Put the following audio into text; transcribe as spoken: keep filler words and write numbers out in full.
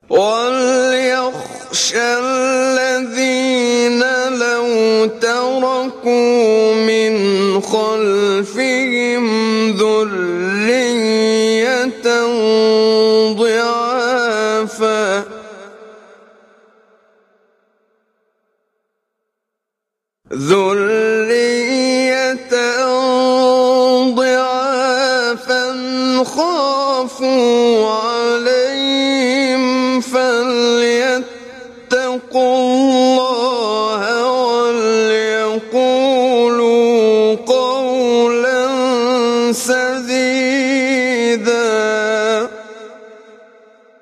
وَلْيَخْشَ الَّذِينَ لَوْ تَرَكُوا مِنْ خَلْفِهِمْ ذُرِّيَّةً ضِعَافًا ذُرِّيَّةً ضِعَافًا خَافُوا عَلَيْهِمْ فَلْيَتَّقُوا اللَّهَ